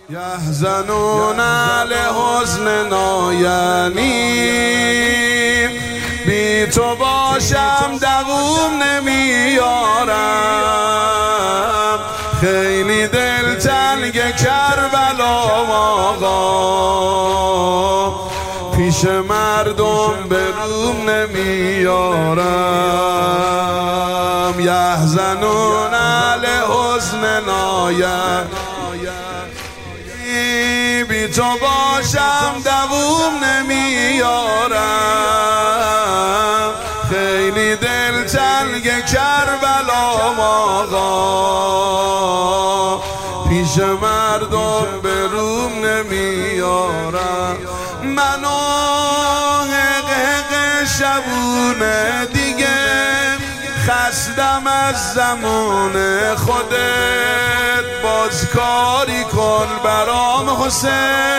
یحزنون لحزن ناینی، بی تو باشم دووم نمیارم، خیلی دلتنگ کربلام آقا، پیش مردم به روم نمیارم. یحزنون لحزن ناینی، بی تو باشم دووم نمیارم، خیلی دلتنگ کربلام آقا، پیش مردم به روم نمیارم. منو حق شبونه دیگه خستم از زمان خودت، باز کاری کن برام حسین،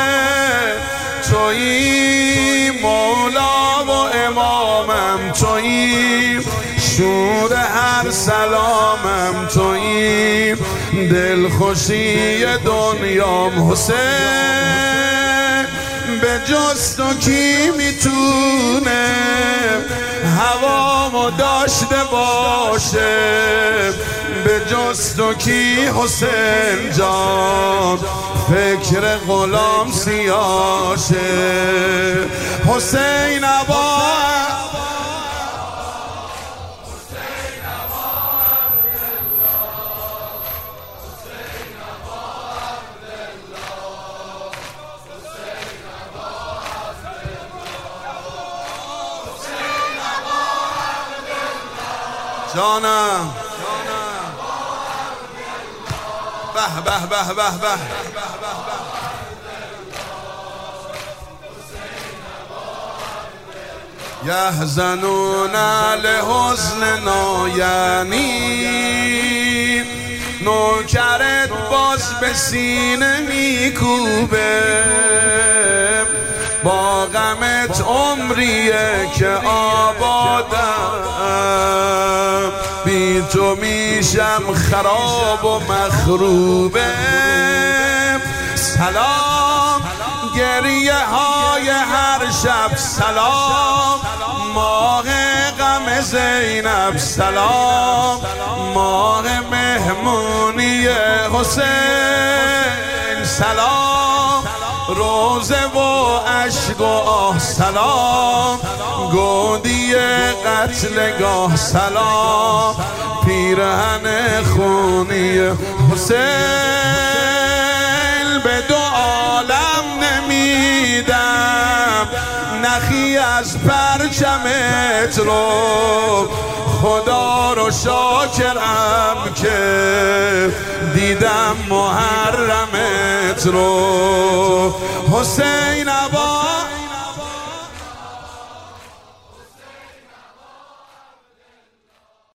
تویی مولا و امامم، تویی شور هر سلامم، تویی دلخوشی دنیام حسین، به جز تو کی میتونه هوامو داشته باشه، به جز تو کی حسین جان فکر غلام سیاشه. حسین عبا جانم، به به به به به، یحزنون لحزن ناینی، نوکرت باز به سینه میکوبه، با غمت عمریه که آبادم، بی تو میشم خراب و مخروبه. سلام گریه های هر شب، سلام ماه غم زینب، سلام ماه مهمونی حسین، سلام روزه و عشق و آه، سلام گودی قتلگاه، سلام پیرهن خونی حسین، به دو عالم نمیدم نخی از پرچمت رو، خدا رو شاکرم که دیدم محرمت رو. حسین عبا